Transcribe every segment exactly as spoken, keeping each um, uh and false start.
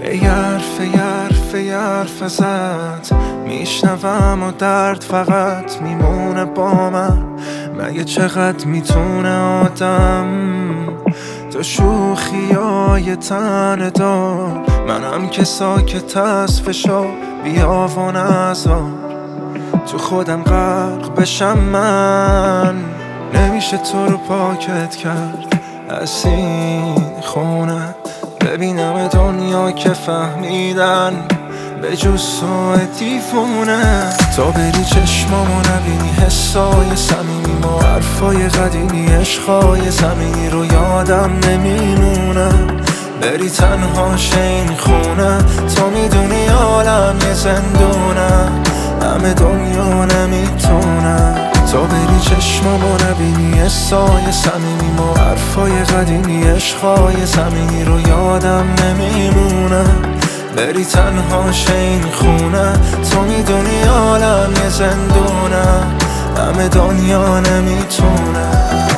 یه حرف یه حرف یه حرف ازت میشنوم و درد فقط میمونه با من. مگه چقدر میتونه آدم تو شوخی های تن دار؟ منم که ساکت از فشار بیا و نذار تو خودم غرق بشم. من نمیشه تو رو پاکت کرد از این خونه، ببینم دنیا که فهمیدن به جز تو دیوونه. تا بری چشمامو نبینی حسای صمیمی ما حرفای قدیمی عشقای زمینی رو یادم نمیمونه. بری تنها این خونه تو میدونی عالم یه زندونه، همه دنیا نمیتونه. تا بری چشمامو نبینی حسای صمیمی ما حرفای قدیمی عشقای زمینی رو یادم نمیمونه. بری تنها این خونه تو میدونی عالم یه زندونه، همه دنیا نمیتونه.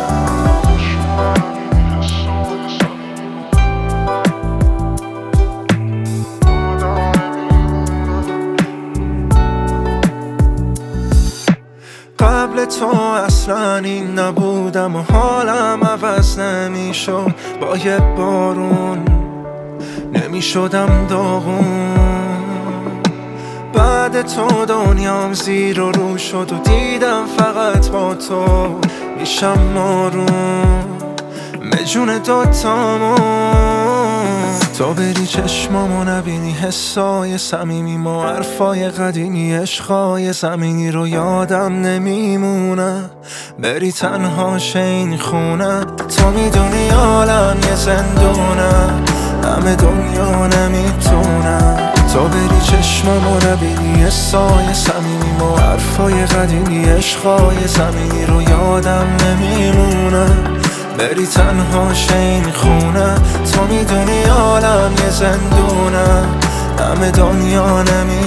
قبل تو اصلا این نبودم و حالم عوض نمیشد با یه بارون، نمیشدم داغون. بعد تو دنیام زیر و رو شد و دیدم فقط با تو میشم مارون مجون دوتامون. تا بری چشمامو نبینی حسای صمیمی ما حرفای قدیمی عشقای زمینی رو یادم نمیمونه. بری تنها این خونه تو میدونی عالم یه زندونه، همه دنیا نمیتونه. تا بری چشمامو نبینی حسای صمیمی ما حرفای قدیمی عشقای زمینی رو یادم نمیمونه. بری تنها این خونه تو میدونی عالم یه زندونه، همه دنیا نمیتونه.